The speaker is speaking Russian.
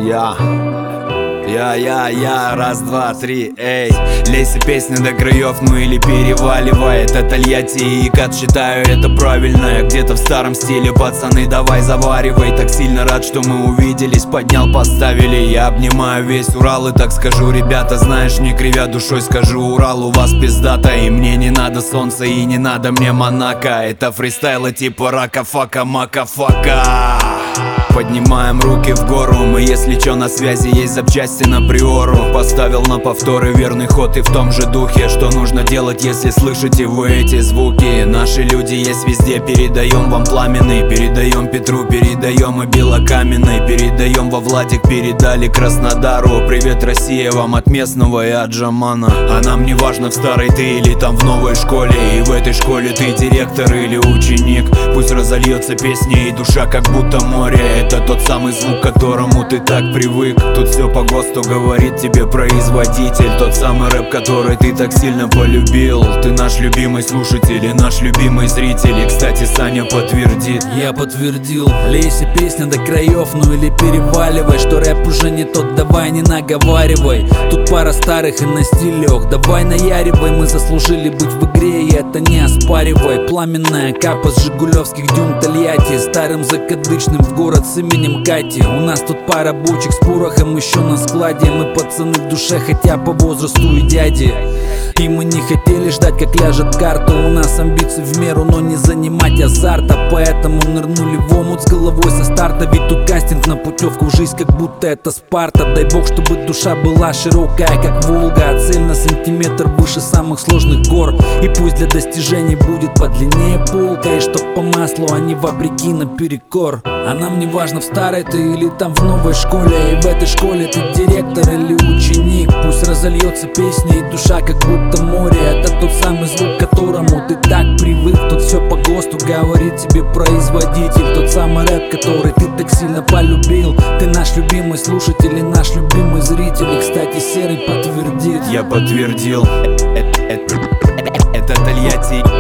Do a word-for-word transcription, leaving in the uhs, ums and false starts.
Я Я, я, я, раз, два, три, эй. Лейся песня до краев, ну или переваливай. Это Тольятти и Кат, считаю это правильно. Где-то в старом стиле, пацаны, давай заваривай. Так сильно рад, что мы увиделись, поднял, поставили. Я обнимаю весь Урал и так скажу, ребята, знаешь, не кривя душой скажу, Урал у вас пиздата. И мне не надо солнца, и не надо мне Монако. Это фристайлы типа рака-фака, мака-фака. Поднимаем руки в гору, мы если чё на связи, есть запчасти на приору. Поставил на повторы верный ход и в том же духе. Что нужно делать, если слышите вы эти звуки? Наши люди есть везде, передаем вам пламенный, передаем Петру, передаем и белокаменной, передаем во Владик, передали Краснодару. Привет, Россия, вам от местного и от Джамана. А нам не важно, в старой ты или там в новой школе, и в этой школе ты директор или ученик. Пусть разольется песня и душа как будто море. Это тот самый звук, к которому ты так привык. Тут все по ГОСТу говорит тебе производитель. Тот самый рэп, который ты так сильно полюбил. Ты наш любимый слушатель и наш любимый зритель. И, кстати, Саня подтвердит. Я подтвердил. Лейся песня до краев, ну или переваливай. Что рэп уже не тот, давай не наговаривай. Тут пара старых и на стилях, давай наяривай. Мы заслужили быть в игре, и это не оспаривай. Пламенная капа с жигулевских дюн Тольятти, старым закадычным в город с именем Кати. У нас тут пара бочек с порохом еще на складе. Мы пацаны в душе, хотя по возрасту и дяди. И мы не хотели ждать, как ляжет карта. У нас амбиции в меру, но не занимать азарта. Поэтому нырнули в омут с головой со старта. Ведь тут кастинг на путевку в жизнь, как будто это Спарта. Дай бог, чтобы душа была широкая, как Волга, а цель на сантиметр выше самых сложных гор. И пусть для достижений будет подлиннее полка, и чтоб по маслу, а не вопреки наперекор. А нам не важно, в старой ты или там в новой школе, и в этой школе ты директор или ученик. Пусть разольется песня и душа как будто море. Это тот самый звук, к которому ты так привык. Тут все по ГОСТу говорит тебе производитель. Тот самый рэп, который ты так сильно полюбил. Ты наш любимый слушатель и наш любимый зритель. И, кстати, Серый подтвердит. Я подтвердил. Это Тольятти